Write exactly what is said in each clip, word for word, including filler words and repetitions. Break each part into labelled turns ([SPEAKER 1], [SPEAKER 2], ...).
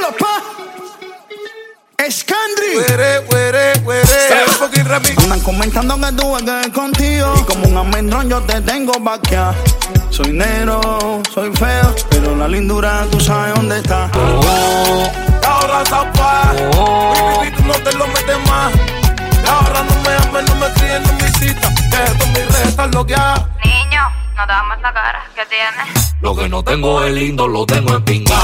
[SPEAKER 1] chulo, pa. Scandri.
[SPEAKER 2] Huere, huere, huere. Fucking remix.
[SPEAKER 1] Andan comentando que tuve que ir contigo y como un almendrón yo te tengo vaqueado. Soy negro, soy feo, pero la lindura tú sabes dónde está.
[SPEAKER 2] Oh, ahora zapa. Oh, mi tú no te lo metes más. Ahora no me ames, no me críes, no me visitas. Que esto mi red está bloqueada.
[SPEAKER 3] Niño, no te ames la cara, ¿qué tienes?
[SPEAKER 4] Lo que no tengo es lindo, lo tengo en pinga.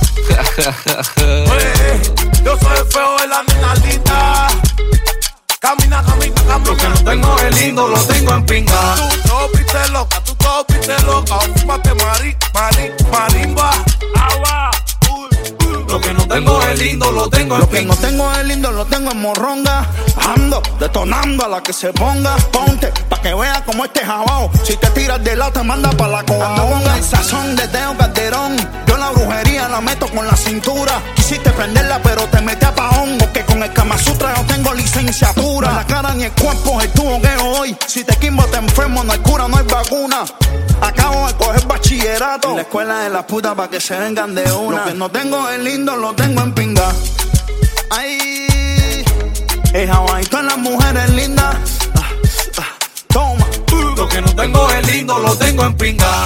[SPEAKER 2] Oye, yo soy feo de la nenalita. Camina, camina, camina.
[SPEAKER 4] Lo que no tengo es lindo, lo tengo en pinga.
[SPEAKER 2] Tú topiste loca, tú topiste loca. Fúmate mari, mari, marimba. Agua.
[SPEAKER 4] Lo que no tengo es lindo, lo tengo en
[SPEAKER 1] Lo que
[SPEAKER 4] pinga.
[SPEAKER 1] no tengo es lindo, lo tengo en morronga. Ando detonando a la que se ponga. Ponte, pa' que veas como este jabao. Si te tiras de lado te manda pa' la coaonga. El sazón de Teo Calderón. Yo la brujería la meto con la cintura. Quisiste prenderla pero te metí a paongo. Que con el Kama Sutra no tengo licenciatura. La cara ni el cuerpo estuvo que hoy. Si te quimbo te enfermo, no hay cura, no hay vacuna. Acabo de coger bachillerato en la escuela de las putas pa' que se vengan de una. Lo que no tengo es lindo, lo tengo en pinga. Ay, el javaito en las mujeres lindas. Ah, ah, toma.
[SPEAKER 4] Lo que no tengo es lindo, lo tengo en pinga.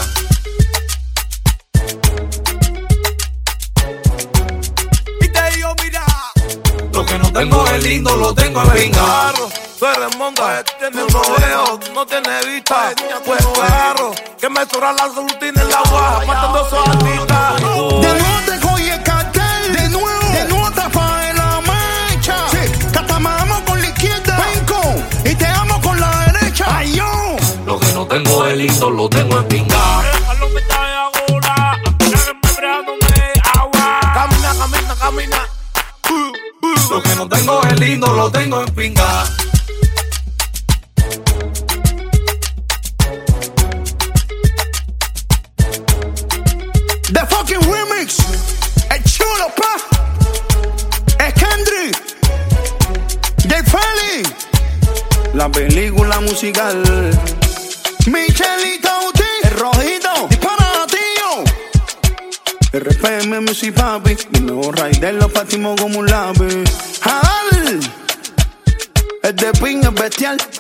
[SPEAKER 2] Y te digo, mira.
[SPEAKER 4] Lo que no tengo es lindo, lo tengo en pinga.
[SPEAKER 2] Tú eres monga, tienes un rodeo, no tienes vista. Pues claro, que me sobra la solutina en la guaja, matando esos artistas.
[SPEAKER 1] De nuevo te cogí el cartel. De nuevo, de nuevo te apagué la mecha. Sí, que hasta me amo con la izquierda. Penco, y te amo con la derecha. Ay, yo.
[SPEAKER 4] Lo que no tengo es lindo, lo tengo en pinga.
[SPEAKER 2] Camina, camina, camina.
[SPEAKER 4] Lo que no tengo es lindo, lo tengo en pinga.
[SPEAKER 1] The fucking remix. El chulo, pa. Scandri. Jay Feli. La película musical. Michelito Uti. El rojito. Dispara, tío. R P M Music Papi. El nuevo Raider lo partimos como un lápiz. Jadal. El de pin es bestial.